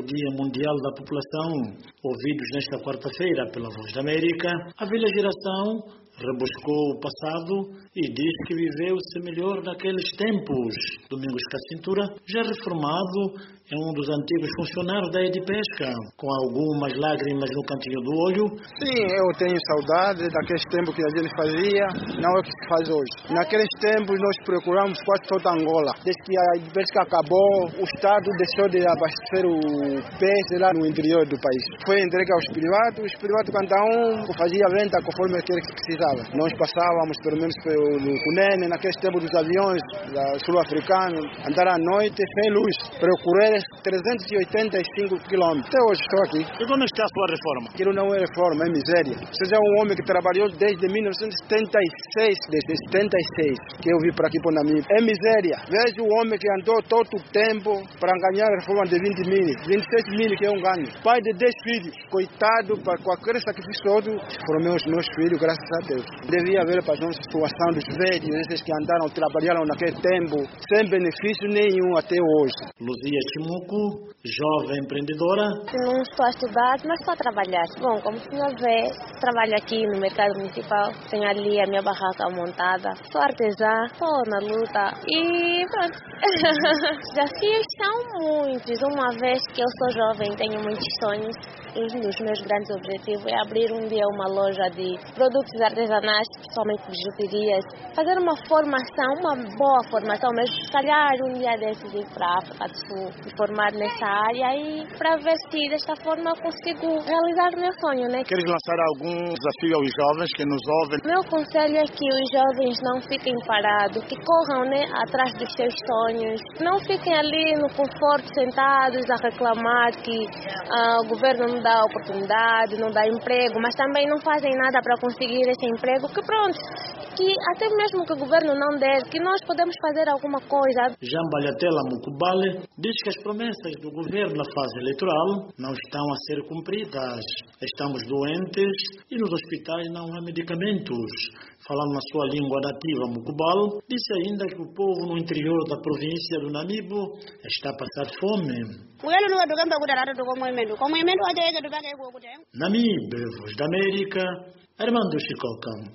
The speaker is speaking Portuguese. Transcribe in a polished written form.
Dia Mundial da População, ouvidos nesta quarta-feira pela Voz da América, a velha geração rebuscou o passado e diz que viveu-se melhor naqueles tempos. Domingos Cacintura, já reformado, é um dos antigos funcionários da Edipesca, com algumas lágrimas no cantinho do olho. Sim, eu tenho saudade daqueles tempos que a gente fazia, não é o que se faz hoje. Naqueles tempos nós procuramos quase toda Angola. Desde que a Edipesca acabou, o Estado deixou de abastecer o peixe lá no interior do país. Foi entregue aos privados, os privados cada um fazia a venda conforme aquele que precisava. Nós passávamos pelo menos pelo Cunene, naqueles tempos dos aviões sul-africanos, andar à noite sem luz. Procurei 385 quilômetros. Até hoje estou aqui. E como está a sua reforma? Aquilo não é reforma, é miséria. Você é um homem que trabalhou desde 1976, desde 76, que eu vim para aqui para o Namíbia. É miséria. Vejo o homem que andou todo o tempo para ganhar a reforma de 20 mil, 26 mil que é um ganho. Pai de 10 filhos. Coitado, para qualquer sacrifício todo, foram meus filhos, graças a Deus. Devia haver para nós a situação dos velhos, esses que andaram, trabalharam naquele tempo, sem benefício nenhum até hoje. Luzia Chimuco, jovem empreendedora. Não estou a estudar, mas estou a trabalhar. Bom, como o senhor vê, trabalho aqui no mercado municipal, tenho ali a minha barraca montada, sou artesã, estou na luta e pronto. Desafios são muitos, uma vez que eu sou jovem, tenho muitos sonhos. Um dos meus grandes objetivos é abrir um dia uma loja de produtos artesanais, principalmente bijuterias, fazer uma formação, uma boa formação, mas se calhar um dia desses ir para a África do Sul, me formar nessa área e para ver se desta forma eu consigo realizar o meu sonho, né? Queres lançar algum desafio aos jovens que nos ouvem? Meu conselho é que os jovens não fiquem parados, que corram, né, atrás dos seus sonhos, não fiquem ali no conforto sentados a reclamar que o governo não dá oportunidade, não dá emprego, mas também não fazem nada para conseguir esse emprego, que pronto, que até mesmo que o governo não der, que nós podemos fazer alguma coisa. Jean Balhatela Mukubale diz que as promessas do governo na fase eleitoral não estão a ser cumpridas. Estamos doentes e nos hospitais não há medicamentos. Falando na sua língua nativa Mukubale, disse ainda que o povo no interior da província do Namibo está a passar fome. Namibe, Voz da América, Armando Chicoca.